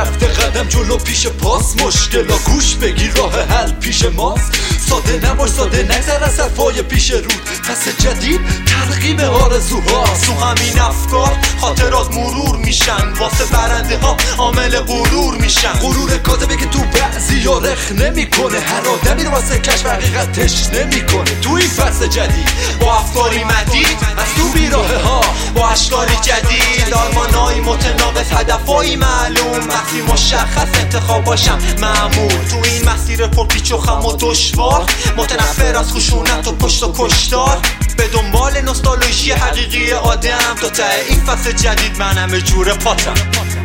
رفته قدم جلو پیش پاس، مشکلا گوش بگیر راه حل پیش ماست. ساده نباش ساده نگذر از حرفای پیش رود، پس جدید ترغیب آرزوهاست. تو همین افکار خاطرات مرور میشن، واسه برنده ها عامل غرور میشن. غرور کاذبه که تو بعضیا رخ نمیکنه، هر آدمی رو واسه کشف حقیقت تشنه میکنه. تو این فصل جدید با افکاری مدید از تو بیراه ها، با اشکالی جدید، آرمانایی متناقض، هدفایی معلوم، وقتی مشخص انتخاب باشم معمول. تو این مسیر پرپیچ و خم و دشوار، متنفر از خشونت و پشت و کشتار، به دنبال نوستالژی حقیقی آدم. تا ته این فصل جدید منم جور پاتم.